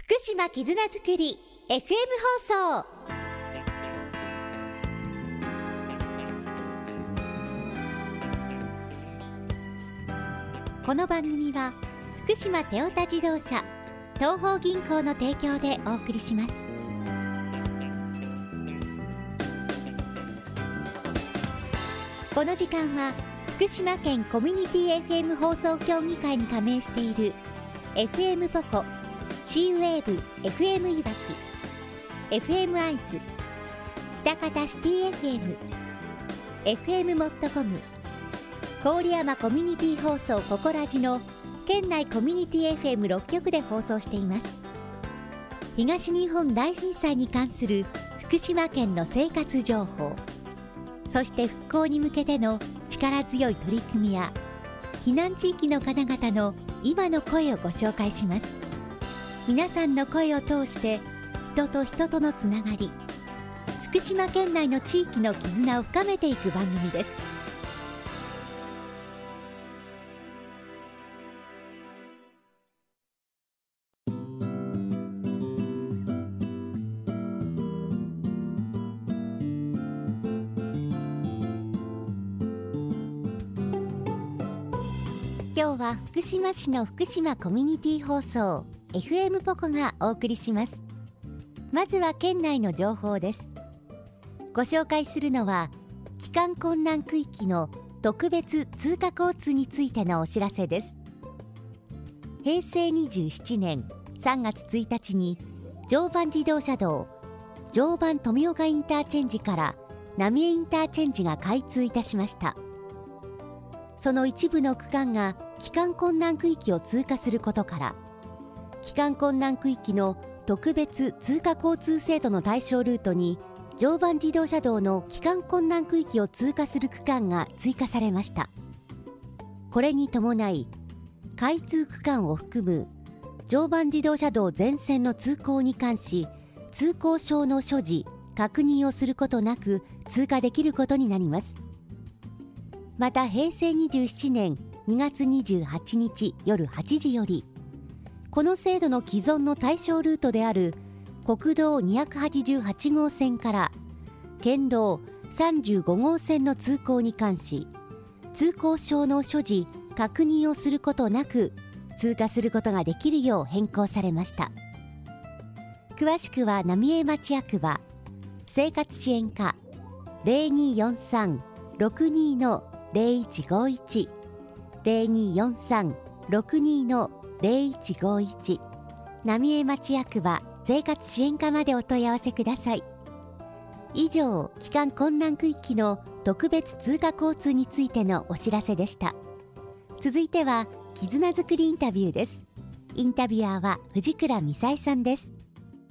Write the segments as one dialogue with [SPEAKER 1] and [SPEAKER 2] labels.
[SPEAKER 1] 福島絆づくり FM 放送。この番組は福島テオタ自動車東邦銀行の提供でお送りします。この時間は福島県コミュニティ FM 放送協議会に加盟している FM ポコ、C ウェーブ FM いわき、 FM アイズ、喜多方シティ FM、 FM モットコム、郡山コミュニティ放送ココラジの県内コミュニティ FM6 局で放送しています。東日本大震災に関する福島県の生活情報、そして復興に向けての力強い取り組みや避難地域の方々の今の声をご紹介します。皆さんの声を通して人と人とのつながり、福島県内の地域の絆を深めていく番組です。今日は福島市の福島コミュニティ放送 FM ポコがお送りします。まずは県内の情報です。ご紹介するのは帰還困難区域の特別通過交通についてのお知らせです。平成27年3月1日に常磐自動車道常磐富岡インターチェンジから浪江インターチェンジが開通いたしました。その一部の区間が帰還困難区域を通過することから、帰還困難区域の特別通過交通制度の対象ルートに常磐自動車道の帰還困難区域を通過する区間が追加されました。これに伴い開通区間を含む常磐自動車道全線の通行に関し、通行証の所持・確認をすることなく通過できることになります。また平成27年2月28日夜8時より、この制度の既存の対象ルートである国道288号線から県道35号線の通行に関し、通行証の所持・確認をすることなく通過することができるよう変更されました。詳しくは浪江町役場生活支援課 0243-62-0151 0243-62-0151 浪江町役場生活支援課までお問い合わせください。以上、帰還困難区域の特別通過交通についてのお知らせでした。続いては絆づくりインタビューです。インタビュアーは藤倉美咲さんです。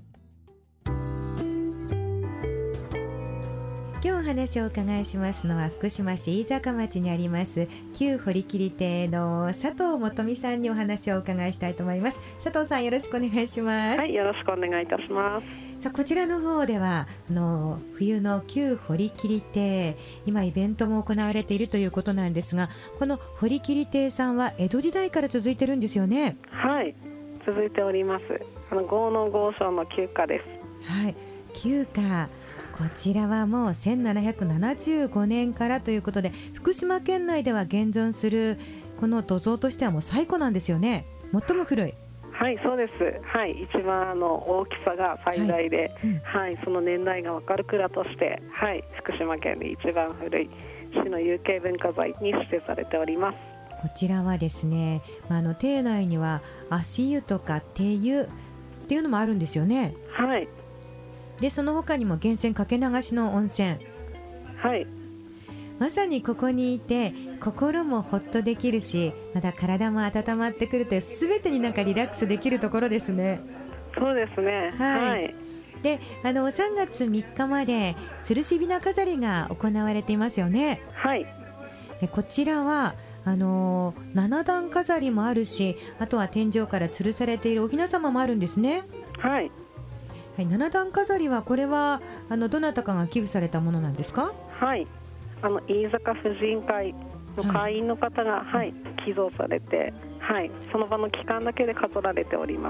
[SPEAKER 2] 今日お話をお伺いしますのは福島市飯坂町にあります旧堀切亭の佐藤元美さんにお話をお伺いしたいと思います。佐藤さん、よろしくお願いします。
[SPEAKER 3] はい、よろしくお願いいたします。
[SPEAKER 2] さあ、こちらの方では冬の旧堀切亭、今イベントも行われているということなんですが、この堀切亭さんは江戸時代から続いてるんですよね。
[SPEAKER 3] はい、続いております。豪農豪商の旧家です。
[SPEAKER 2] はい、旧家、こちらはもう1775年からということで、福島県内では現存するこの土蔵としてはもう最古なんですよね。最も古い。
[SPEAKER 3] はい、そうです。はい、一番大きさが最大で、はい、その年代が分かる蔵として、はい、福島県で一番古い市の有形文化財に指定されております。
[SPEAKER 2] こちらはですね、邸内には足湯とか手湯っていうのもあるんですよね。
[SPEAKER 3] はい。
[SPEAKER 2] でその他にも源泉かけ流しの温泉、
[SPEAKER 3] はい、
[SPEAKER 2] まさにここにいて心もほっとできるし、また体も温まってくるという、全てになんかリラックスできるところですね。
[SPEAKER 3] そうですね。
[SPEAKER 2] はい、
[SPEAKER 3] はい、
[SPEAKER 2] で3月3日まで吊るしびな飾りが行われていますよね。
[SPEAKER 3] はい、
[SPEAKER 2] こちらは7段飾りもあるし、あとは天井から吊るされているお雛様もあるんですね。
[SPEAKER 3] はい、
[SPEAKER 2] はい、7段飾りはこれはどなたかが寄付されたものなんですか？
[SPEAKER 3] はい、飯坂婦人会の会員の方が、はい、寄贈されて、はい、その場の期間だけで飾られております。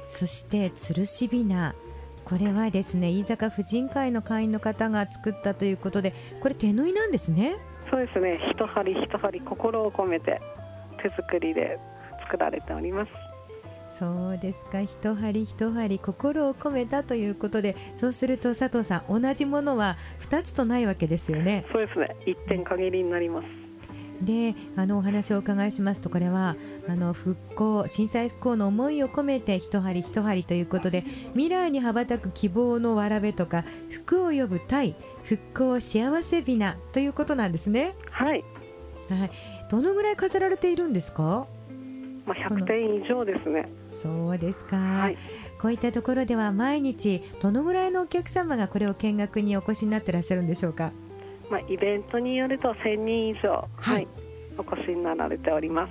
[SPEAKER 2] そして吊るしびな、これはですね飯坂婦人会の会員の方が作ったということで、これ手縫いなんですね。
[SPEAKER 3] そうですね、一針一針心を込めて手作りで作られております。
[SPEAKER 2] そうですか、一針一針心を込めたということで、そうすると佐藤さん、同じものは2つとないわけですよね。
[SPEAKER 3] そうですね、一点限りになります。
[SPEAKER 2] で、お話をお伺いしますと、これは復興、震災復興の思いを込めて一針一針ということで、未来に羽ばたく希望のわらべとか、福を呼ぶ鯛、復興幸せびなということなんですね。
[SPEAKER 3] はい、
[SPEAKER 2] はい、どのぐらい飾られているんですか。
[SPEAKER 3] 100点以上ですね。
[SPEAKER 2] そうですか、
[SPEAKER 3] はい、
[SPEAKER 2] こういったところでは毎日どのぐらいのお客様がこれを見学にお越しになってらっしゃるんでしょうか。
[SPEAKER 3] イベントによると1000人以上、はい、お越しになられております。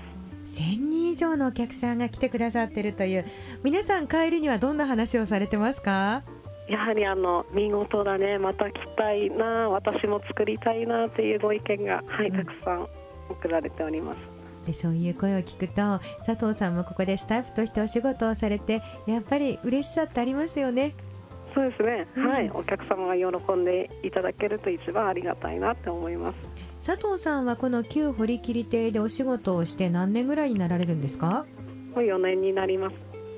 [SPEAKER 2] 1000人以上のお客さんが来てくださっているという。皆さん帰りにはどんな話をされてますか。
[SPEAKER 3] やはり見事だね、また来たいな、私も作りたいなというご意見が、はい、たくさん送られております。
[SPEAKER 2] で、そういう声を聞くと佐藤さんもここでスタッフとしてお仕事をされて、やっぱり嬉しさってありますよね。
[SPEAKER 3] そうですね、はい、お客様が喜んでいただけると一番ありがたいなって思います。
[SPEAKER 2] 佐藤さんはこの旧堀切亭でお仕事をして何年ぐらいになられるんですか。
[SPEAKER 3] もう4年になります。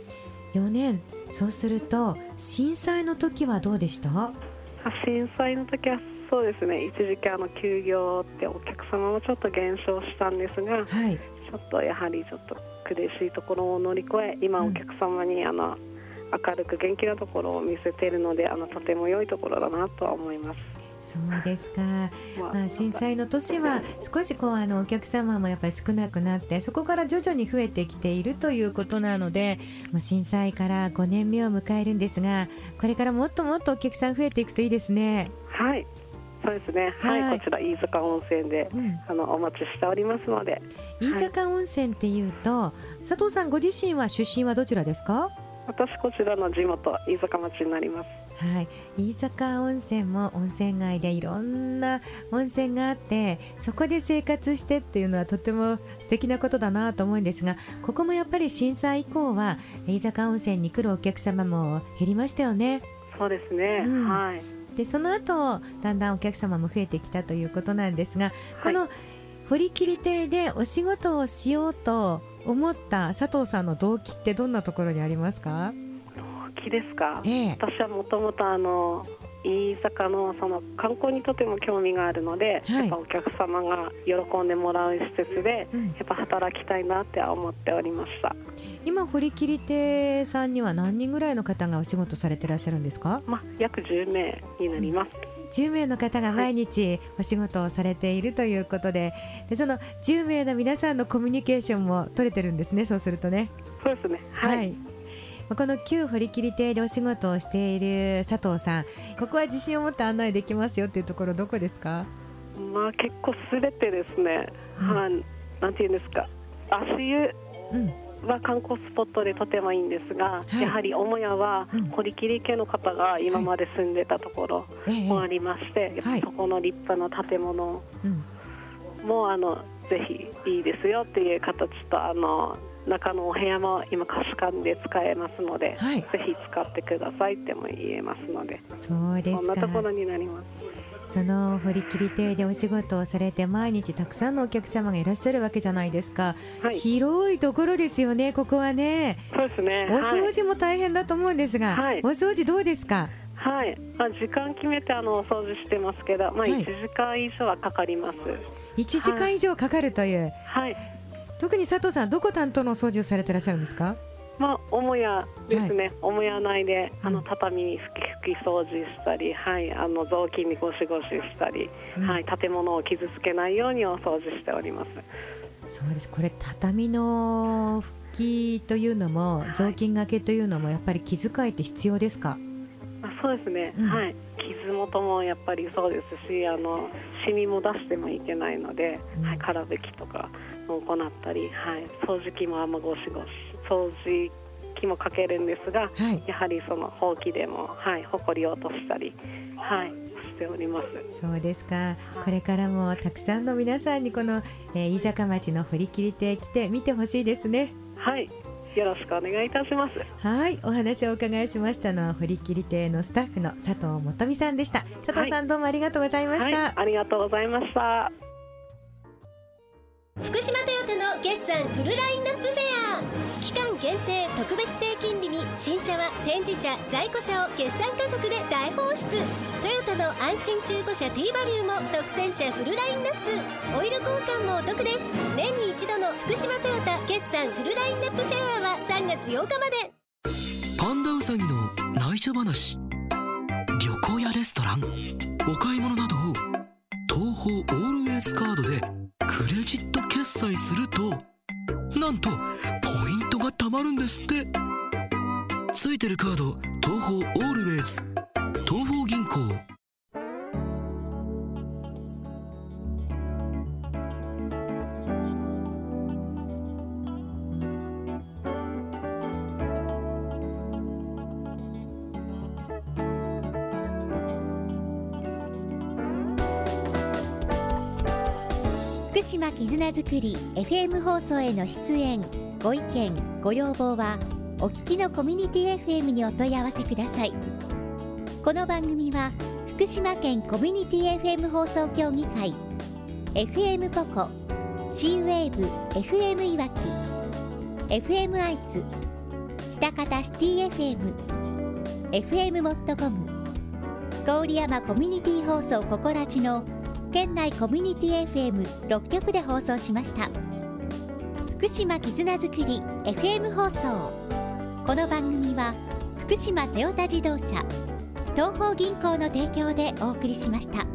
[SPEAKER 2] 4年。そうすると震災の時はどうでした。
[SPEAKER 3] 震災の時はそうですね、一時期休業ってお客様もちょっと減少したんですが、
[SPEAKER 2] はい、
[SPEAKER 3] ちょっとやはりちょっと苦しいところを乗り越え、今お客様に明るく元気なところを見せているので、とても良いところだなとは思います。
[SPEAKER 2] そうですか、震災の年は少しお客様もやっぱり少なくなって、そこから徐々に増えてきているということなので、震災から5年目を迎えるんですが、これからもっともっとお客さん増えていくといいですね。
[SPEAKER 3] はい、そうですね、はい、こちら飯坂温泉で、お待ちしておりますので。
[SPEAKER 2] 飯坂温泉っていうと、佐藤さんご自身は出身はどちらですか。
[SPEAKER 3] 私こちらの地元飯坂町になります。
[SPEAKER 2] はい、飯坂温泉も温泉街でいろんな温泉があって、そこで生活してっていうのはとても素敵なことだなと思うんですが、ここもやっぱり震災以降は飯坂温泉に来るお客様も減りましたよね。
[SPEAKER 3] そうですね、はい。
[SPEAKER 2] で、その後だんだんお客様も増えてきたということなんですが、この堀切亭でお仕事をしようと思った佐藤さんの動機ってどんなところにありますか。
[SPEAKER 3] 動機ですか。私はもともと飯坂のその観光にとても興味があるので、やっぱお客様が喜んでもらう施設で、やっぱ働きたいなって思っておりました。
[SPEAKER 2] 今堀切亭さんには何人ぐらいの方がお仕事されてらっしゃるんですか。
[SPEAKER 3] 約10名になります。
[SPEAKER 2] 10名の方が毎日お仕事をされているということで、その10名の皆さんのコミュニケーションも取れてるんですね。そうするとね。
[SPEAKER 3] そうですね、はい、
[SPEAKER 2] この旧堀切亭でお仕事をしている佐藤さん、ここは自信を持って案内できますよっていうところどこですか。
[SPEAKER 3] 結構すべてですね、なんていうんですか、足湯は観光スポットでとてもいいんですが、やはり母屋は堀切家の方が今まで住んでたところもありまして、そこの立派な建物もぜひいいですよっていう形と、中のお部屋も今貸し館で使えますので、ぜひ使ってくださいっても言えますので。
[SPEAKER 2] そうですか。
[SPEAKER 3] そんなところになります。
[SPEAKER 2] その堀切亭でお仕事をされて毎日たくさんのお客様がいらっしゃるわけじゃないですか、広いところですよね、ここはね。
[SPEAKER 3] そうですね、
[SPEAKER 2] お掃除も大変だと思うんですが、お掃除どうですか。
[SPEAKER 3] はい、時間決めてお掃除してますけど、1時間以上はかかります。
[SPEAKER 2] 1時間以上かかるという、特に佐藤さんどこ担当のお掃除をされてらっしゃるんですか。
[SPEAKER 3] 母屋ですね、母屋内で畳に拭き掃除したり、雑巾にゴシゴシしたり、建物を傷つけないようにお掃除しております。
[SPEAKER 2] そうです。これ畳の拭きというのも雑巾がけというのもやっぱり気遣いって必要ですか。
[SPEAKER 3] そうですね、傷元もやっぱりそうですし、シミも出してもいけないので、空拭きとかも行ったり、掃除機もゴシゴシ掃除機もかけるんですが、やはりそのほうきでも、ほこりを落としたり、しております。
[SPEAKER 2] そうですか。これからもたくさんの皆さんにこの飯坂町の堀切亭来て見てほしいですね。
[SPEAKER 3] よろしくお願いいたします。
[SPEAKER 2] はい、お話をお伺いしましたのは堀切亭のスタッフの佐藤元美さんでした。佐藤さん、どうもありがとうございました。
[SPEAKER 3] ありがとうございました。
[SPEAKER 4] 福島トヨタの決算フルラインナップフェア、期間限定特別低金利に新車は展示車在庫車を決算価格で大放出。トヨタの安心中古車 T バリューも独占車フルラインナップ。オイル交換もお得です。年に一度の福島トヨタ決算フルラインナップフェアは3月8日まで。
[SPEAKER 5] パンダウサギの内緒話、旅行やレストラン、お買い物などを東宝オールウェイズカードでクレジット決済すると、なんとポイントが貯まるんですって。ついてるカード東宝オールウェイズ、東宝銀行。
[SPEAKER 1] 福島絆づくり FM 放送への出演、ご意見ご要望はお聞きのコミュニティ FM にお問い合わせください。この番組は福島県コミュニティ FM 放送協議会、 FM ポコ、 C ウェーブ FM いわき、 FM アイズ、北方シティ FM、 FM モットコム、郡山コミュニティ放送ココラジの県内コミュニティ FM6 局で放送しました。福島絆づくり FM 放送。この番組は福島トヨタ自動車、東邦銀行の提供でお送りしました。